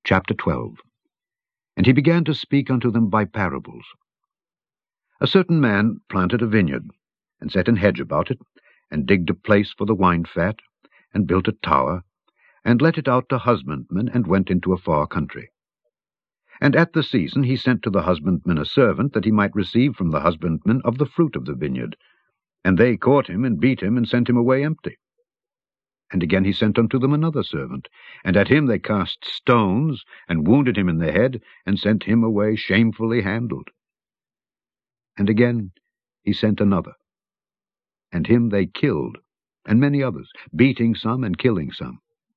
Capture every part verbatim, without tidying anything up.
Chapter twelve. And he began to speak unto them by parables. A certain man planted a vineyard, and set an hedge about it, and digged a place for the wine fat, and built a tower, and let it out to husbandmen, and went into a far country. And at the season he sent to the husbandmen a servant, that he might receive from the husbandmen of the fruit of the vineyard. And they caught him, and beat him, and sent him away empty. And again he sent unto them another servant, and at him they cast stones, and wounded him in the head, and sent him away shamefully handled. And again he sent another, and him they killed, and many others, beating some and killing some.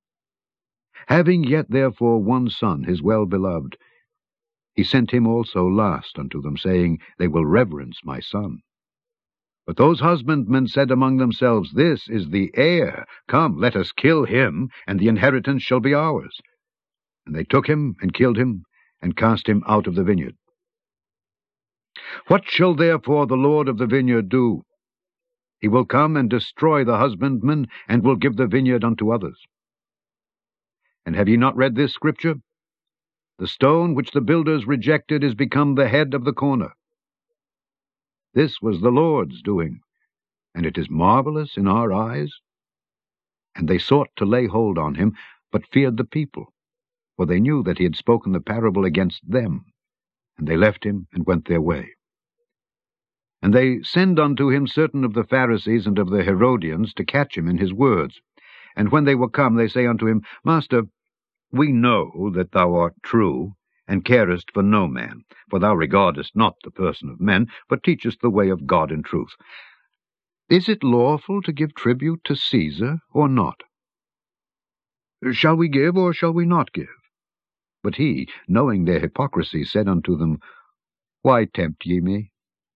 Having yet therefore one son, his well-beloved, he sent him also last unto them, saying, They will reverence my son. But those husbandmen said among themselves, This is the heir. Come, let us kill him, and the inheritance shall be ours. And they took him, and killed him, and cast him out of the vineyard. What shall therefore the Lord of the vineyard do? He will come and destroy the husbandmen, and will give the vineyard unto others. And have ye not read this scripture? The stone which the builders rejected is become the head of the corner. This was the Lord's doing, and it is marvelous in our eyes. And they sought to lay hold on him, but feared the people, for they knew that he had spoken the parable against them. And they left him, and went their way. And they send unto him certain of the Pharisees and of the Herodians to catch him in his words. And when they were come, they say unto him, Master, we know that thou art true, and carest for no man, for thou regardest not the person of men, but teachest the way of God in truth. Is it lawful to give tribute to Caesar, or not? Shall we give, or shall we not give? But he, knowing their hypocrisy, said unto them, Why tempt ye me?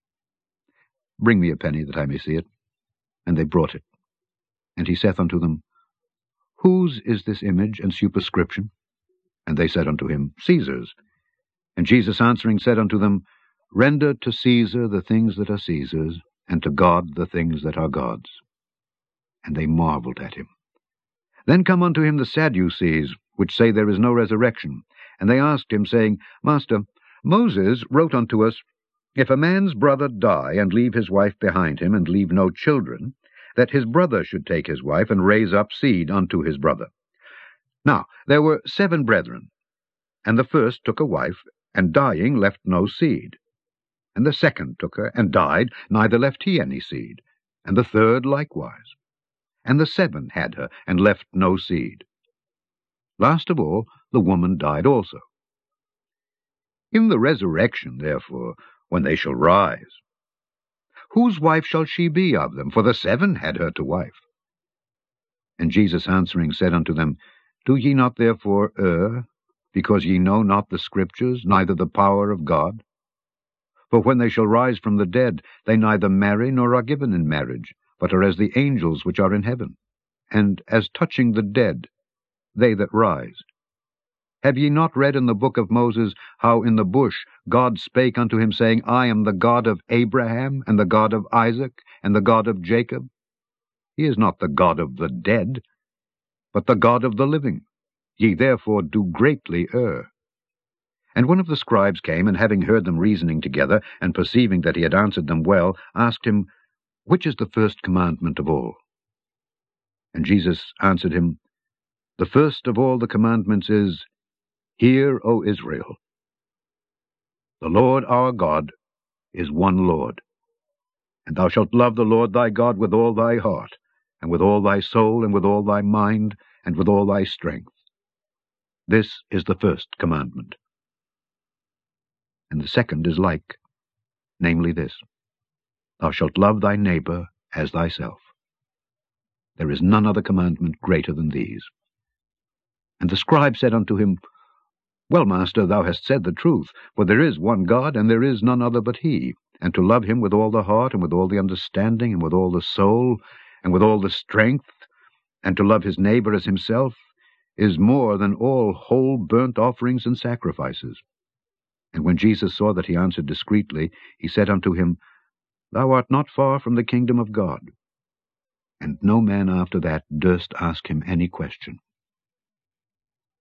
Bring me a penny, that I may see it. And they brought it. And he saith unto them, Whose is this image and superscription? And they said unto him, Caesar's. And Jesus answering said unto them, Render to Caesar the things that are Caesar's, and to God the things that are God's. And they marveled at him. Then come unto him the Sadducees, which say there is no resurrection. And they asked him, saying, Master, Moses wrote unto us, If a man's brother die, and leave his wife behind him, and leave no children, that his brother should take his wife, and raise up seed unto his brother. Now there were seven brethren, and the first took a wife, and dying left no seed. And the second took her, and died, neither left he any seed. And the third likewise. And the seven had her, and left no seed. Last of all, the woman died also. In the resurrection, therefore, when they shall rise, whose wife shall she be of them? For the seven had her to wife. And Jesus answering said unto them, Do ye not therefore err, because ye know not the Scriptures, neither the power of God? For when they shall rise from the dead, they neither marry nor are given in marriage, but are as the angels which are in heaven. And as touching the dead, they that rise. Have ye not read in the book of Moses, how in the bush God spake unto him, saying, I am the God of Abraham, and the God of Isaac, and the God of Jacob? He is not the God of the dead, but the God of the living. Ye therefore do greatly err. And one of the scribes came, and having heard them reasoning together, and perceiving that he had answered them well, asked him, Which is the first commandment of all? And Jesus answered him, The first of all the commandments is, Hear, O Israel, the Lord our God is one Lord. And thou shalt love the Lord thy God with all thy heart, and with all thy soul, and with all thy mind, and with all thy strength. This is the first commandment. And the second is like, namely this, Thou shalt love thy neighbor as thyself. There is none other commandment greater than these. And the scribe said unto him, Well, Master, thou hast said the truth, for there is one God, and there is none other but he, and to love him with all the heart, and with all the understanding, and with all the soul, and with all the strength, and to love his neighbor as himself, is more than all whole burnt offerings and sacrifices. And when Jesus saw that he answered discreetly, he said unto him, Thou art not far from the kingdom of God. And no man after that durst ask him any question.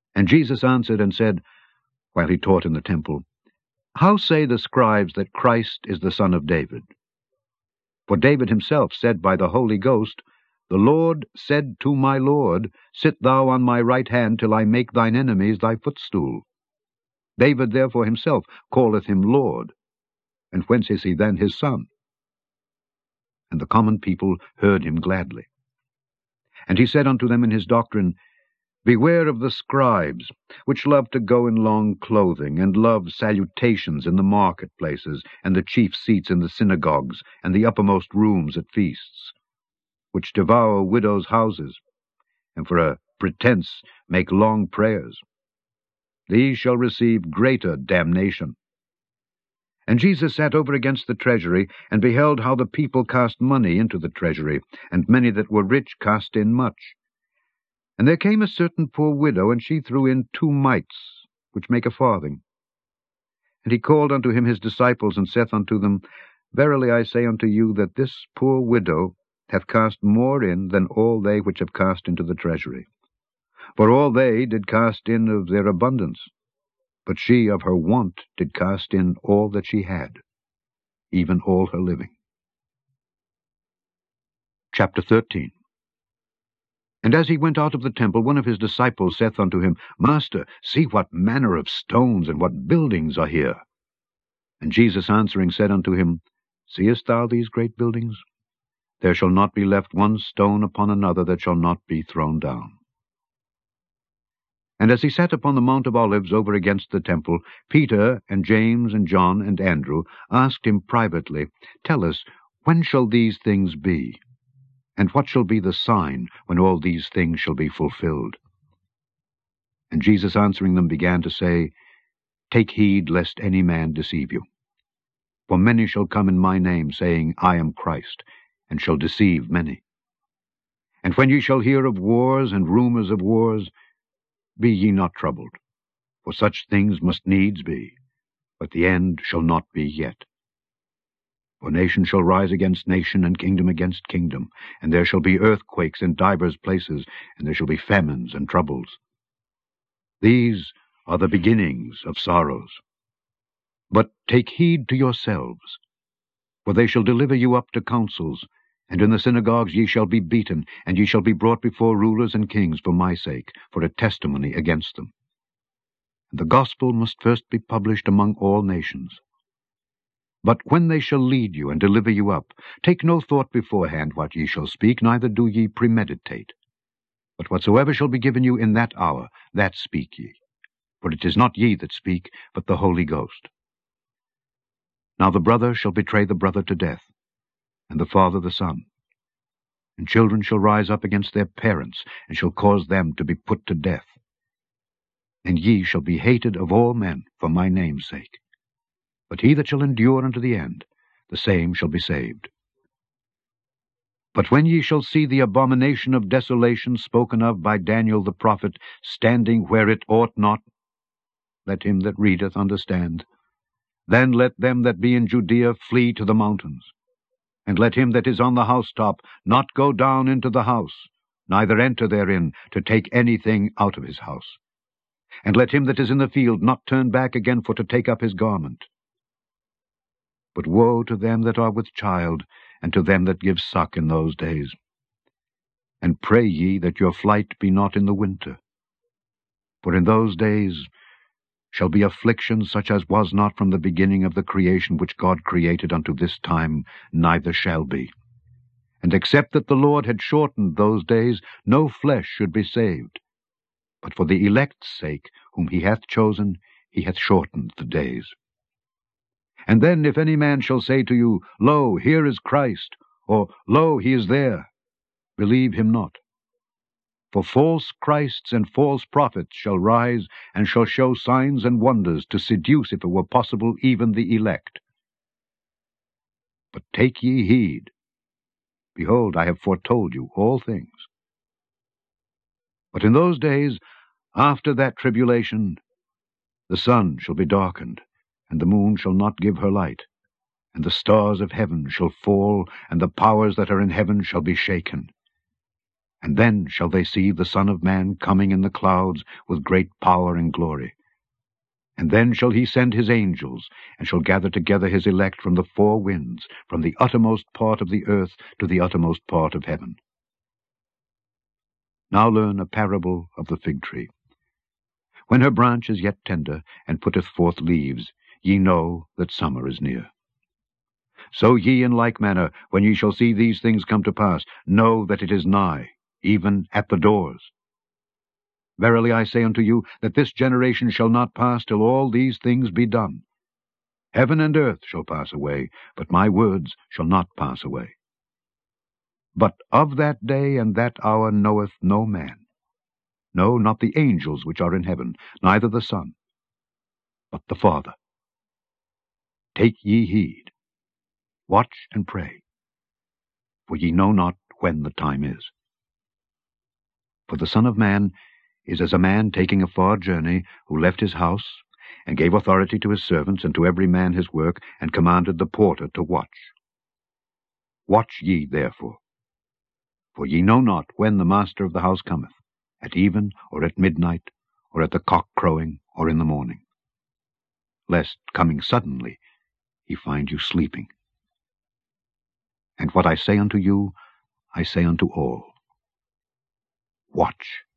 And Jesus answered and said, while he taught in the temple, How say the scribes that Christ is the son of David? For David himself said by the Holy Ghost, The Lord said to my Lord, Sit thou on my right hand till I make thine enemies thy footstool. David therefore himself calleth him Lord. And whence is he then his son? And the common people heard him gladly. And he said unto them in his doctrine, Beware of the scribes, which love to go in long clothing, and love salutations in the marketplaces, and the chief seats in the synagogues, and the uppermost rooms at feasts, which devour widows' houses, and for a pretence make long prayers. These shall receive greater damnation. And Jesus sat over against the treasury, and beheld how the people cast money into the treasury, and many that were rich cast in much. And there came a certain poor widow, and she threw in two mites, which make a farthing. And he called unto him his disciples, and saith unto them, Verily I say unto you, that this poor widow hath cast more in than all they which have cast into the treasury. For all they did cast in of their abundance, but she of her want did cast in all that she had, even all her living. Chapter thirteen. And as he went out of the temple, one of his disciples saith unto him, Master, see what manner of stones and what buildings are here. And Jesus answering said unto him, Seest thou these great buildings? There shall not be left one stone upon another that shall not be thrown down. And as he sat upon the Mount of Olives over against the temple, Peter and James and John and Andrew asked him privately, Tell us, when shall these things be? And what shall be the sign when all these things shall be fulfilled? And Jesus answering them began to say, Take heed lest any man deceive you. For many shall come in my name, saying, I am Christ, and shall deceive many. And when ye shall hear of wars and rumors of wars, be ye not troubled, for such things must needs be, but the end shall not be yet. For nation shall rise against nation, and kingdom against kingdom, and there shall be earthquakes in divers places, and there shall be famines and troubles. These are the beginnings of sorrows. But take heed to yourselves, for they shall deliver you up to councils, and in the synagogues ye shall be beaten, and ye shall be brought before rulers and kings for my sake, for a testimony against them. And the gospel must first be published among all nations. But when they shall lead you and deliver you up, take no thought beforehand what ye shall speak, neither do ye premeditate. But whatsoever shall be given you in that hour, that speak ye. For it is not ye that speak, but the Holy Ghost. Now the brother shall betray the brother to death, and the father the son. And children shall rise up against their parents, and shall cause them to be put to death. And ye shall be hated of all men for my name's sake. But he that shall endure unto the end, the same shall be saved. But when ye shall see the abomination of desolation spoken of by Daniel the prophet standing where it ought not, let him that readeth understand. Then let them that be in Judea flee to the mountains. And let him that is on the housetop not go down into the house, neither enter therein to take anything out of his house. And let him that is in the field not turn back again for to take up his garment. But woe to them that are with child, and to them that give suck in those days. And pray ye that your flight be not in the winter. For in those days shall be affliction such as was not from the beginning of the creation which God created unto this time, neither shall be. And except that the Lord had shortened those days, no flesh should be saved. But for the elect's sake, whom he hath chosen, he hath shortened the days. And then if any man shall say to you, Lo, here is Christ, or Lo, he is there, believe him not. For false Christs and false prophets shall rise, and shall show signs and wonders, to seduce, if it were possible, even the elect. But take ye heed. Behold, I have foretold you all things. But in those days, after that tribulation, the sun shall be darkened, and the moon shall not give her light, and the stars of heaven shall fall, and the powers that are in heaven shall be shaken. And then shall they see the Son of Man coming in the clouds with great power and glory. And then shall he send his angels, and shall gather together his elect from the four winds, from the uttermost part of the earth to the uttermost part of heaven. Now learn a parable of the fig tree. When her branch is yet tender, and putteth forth leaves, ye know that summer is near. So ye in like manner, when ye shall see these things come to pass, know that it is nigh, even at the doors. Verily I say unto you, that this generation shall not pass till all these things be done. Heaven and earth shall pass away, but my words shall not pass away. But of that day and that hour knoweth no man, no, not the angels which are in heaven, neither the Son, but the Father. Take ye heed, watch and pray, for ye know not when the time is. For the Son of Man is as a man taking a far journey, who left his house, and gave authority to his servants, and to every man his work, and commanded the porter to watch. Watch ye therefore, for ye know not when the master of the house cometh, at even, or at midnight, or at the cock crowing, or in the morning, lest, coming suddenly, he find you sleeping. And what I say unto you, I say unto all, watch.